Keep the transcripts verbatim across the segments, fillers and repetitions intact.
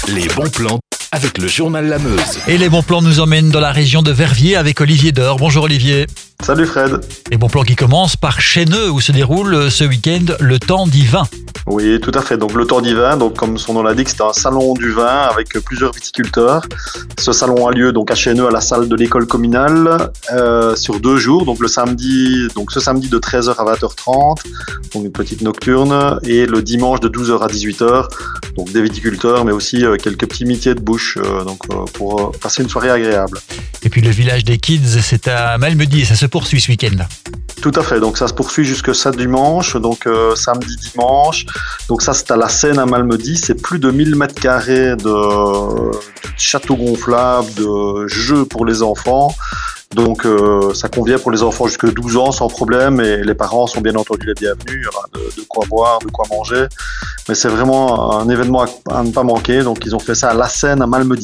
Les bons plans avec le journal La Meuse. Et les bons plans nous emmènent dans la région de Verviers avec Olivier Deur. Bonjour Olivier. Salut Fred. Les bons plans qui commencent par Chêneux où se déroule ce week-end le temps divin. Oui, tout à fait. Donc le temps divin, donc comme son nom l'indique, c'est un salon du vin avec plusieurs viticulteurs. Ce salon a lieu donc à Chêneux à la salle de l'école communale euh, sur deux jours. Donc le samedi, donc ce samedi de treize heures à vingt heures trente, donc une petite nocturne, et le dimanche de douze heures à dix-huit heures. Donc des viticulteurs, mais aussi euh, quelques petits métiers de bouche, euh, donc euh, pour euh, passer une soirée agréable. Et puis le village des Kids, c'est à Malmedy et ça se poursuit ce week-end. Tout à fait, donc ça se poursuit jusque ça dimanche, donc euh, samedi, dimanche. Donc ça c'est à la Seine à Malmedy, c'est plus de mille mètres carrés de, de châteaux gonflables, de jeux pour les enfants. Donc euh, ça convient pour les enfants jusqu'à douze ans sans problème, et les parents sont bien entendu les bienvenus. Il y aura de, de quoi boire, de quoi manger. Mais c'est vraiment un événement à, à ne pas manquer, donc ils ont fait ça à la Seine à Malmedy.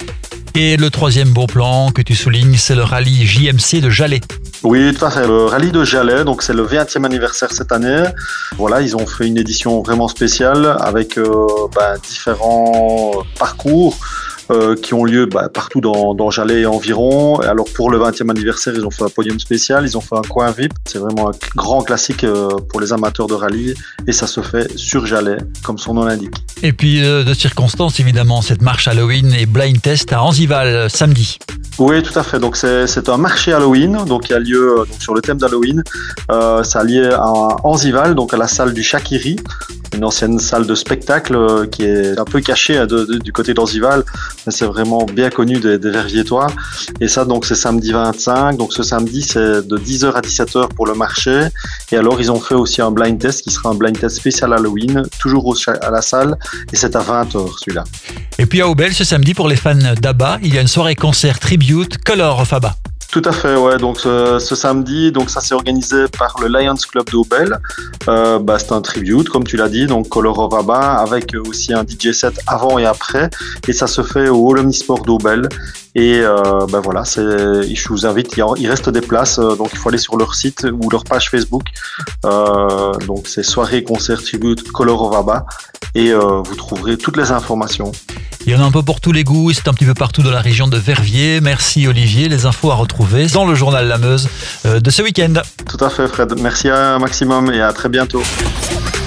Et le troisième bon plan que tu soulignes, c'est le rallye J M C de Jalais. Oui, tout à fait. Le rallye de Jalais, donc c'est le vingtième anniversaire cette année. Voilà, ils ont fait une édition vraiment spéciale avec euh, ben, différents parcours euh, qui ont lieu ben, partout dans, dans Jalais et environ. Et alors pour le vingtième anniversaire, ils ont fait un podium spécial, ils ont fait un coin V I P. C'est vraiment un grand classique euh, pour les amateurs de rallye et ça se fait sur Jalais, comme son nom l'indique. Et puis euh, de circonstances évidemment, cette marche Halloween et blind test à Anzival samedi. Oui, tout à fait. Donc c'est, c'est un marché Halloween, donc il y a lieu donc, sur le thème d'Halloween. Euh, ça a lieu à Anzival, donc à la salle du Chakiri, une ancienne salle de spectacle euh, qui est un peu cachée hein, de, de, du côté d'Anzival, mais c'est vraiment bien connu des, des Verviétois. Et ça, donc c'est samedi vingt-cinq. Donc ce samedi, c'est de dix heures à dix-sept heures pour le marché. Et alors ils ont fait aussi un blind test qui sera un blind test spécial Halloween, toujours au, à la salle, et c'est à vingt heures celui-là. Et puis à Aubel, ce samedi, pour les fans d'Abba, il y a une soirée concert tribute Color of Abba. Tout à fait, ouais. Donc ce, ce samedi, donc ça c'est organisé par le Lions Club d'Aubel. Euh, bah, c'est un tribute, comme tu l'as dit, donc Color of Abba, avec aussi un D J set avant et après. Et ça se fait au Hall Omnisport d'Aubel. Et euh, ben voilà, c'est, je vous invite, il reste des places, donc il faut aller sur leur site ou leur page Facebook. Euh, donc c'est soirée concert tribute Color of Abba, et euh, vous trouverez toutes les informations. Il y en a un peu pour tous les goûts, c'est un petit peu partout dans la région de Verviers. Merci Olivier, les infos à retrouver dans le journal La Meuse de ce week-end. Tout à fait Fred, merci à maximum et à très bientôt.